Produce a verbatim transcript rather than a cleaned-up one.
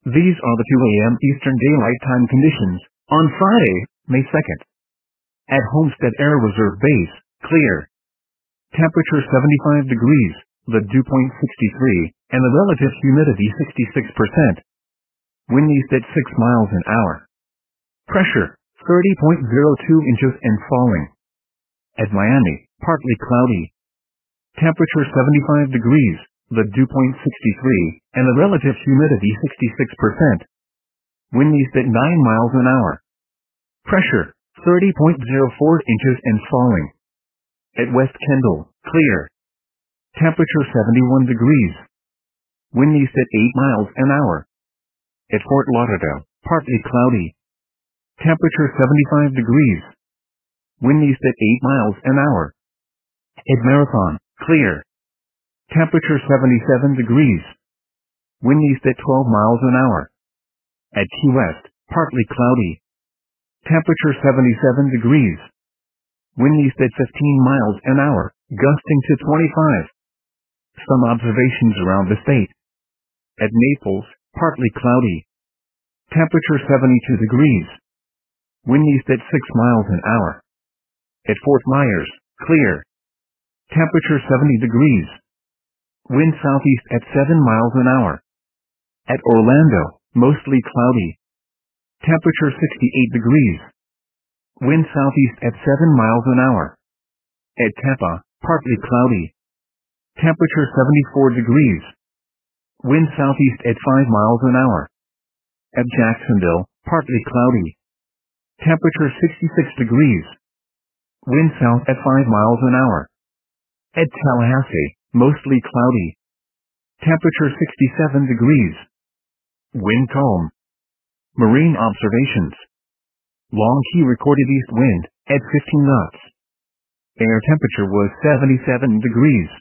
These are the two a m Eastern Daylight Time conditions on Friday, May second. At Homestead Air Reserve Base, clear. Temperature seventy-five degrees, the dew point sixty-three, and the relative humidity sixty-six percent. Wind east at six miles an hour. Pressure, thirty point zero two inches and falling. At Miami, partly cloudy. Temperature seventy-five degrees, the dew point sixty-three, and the relative humidity sixty-six percent. Wind east at nine miles an hour. Pressure, thirty point zero four inches and falling. At West Kendall, clear. Temperature seventy-one degrees. Wind east at eight miles an hour. At Fort Lauderdale, partly cloudy. Temperature seventy-five degrees. Wind east at eight miles an hour. At Marathon, clear. Temperature seventy-seven degrees. Wind east at twelve miles an hour. At Key West, partly cloudy. Temperature seventy-seven degrees. Wind east at fifteen miles an hour, gusting to twenty-five. Some observations around the state. At Naples, partly cloudy. Temperature seventy-two degrees. Wind east at six miles an hour. At Fort Myers, clear. Temperature seventy degrees. Wind southeast at seven miles an hour. At Orlando, mostly cloudy. Temperature sixty-eight degrees. Wind southeast at seven miles an hour. At Tampa, partly cloudy. Temperature seventy-four degrees. Wind southeast at five miles an hour. At Jacksonville, partly cloudy. Temperature sixty-six degrees. Wind south at five miles an hour. At Tallahassee, mostly cloudy. Temperature sixty-seven degrees. Wind calm. Marine observations. Long Key recorded east wind at fifteen knots. Air temperature was seventy-seven degrees.